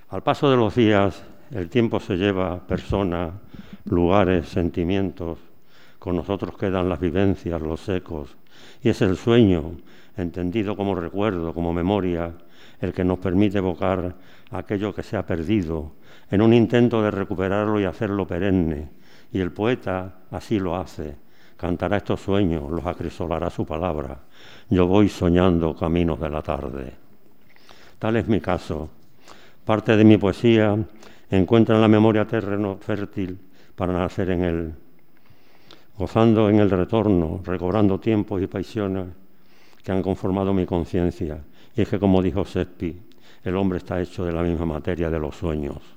Al paso de los días, el tiempo se lleva personas, lugares, sentimientos. Con nosotros quedan las vivencias, los ecos. Y es el sueño, entendido como recuerdo, como memoria, el que nos permite evocar aquello que se ha perdido, en un intento de recuperarlo y hacerlo perenne. Y el poeta así lo hace. Cantará estos sueños, los acrisolará su palabra. Yo voy soñando caminos de la tarde. Tal es mi caso. Parte de mi poesía encuentra en la memoria terreno fértil para nacer en él, gozando en el retorno, recobrando tiempos y pasiones que han conformado mi conciencia. Y es que, como dijo Shakespeare, el hombre está hecho de la misma materia de los sueños.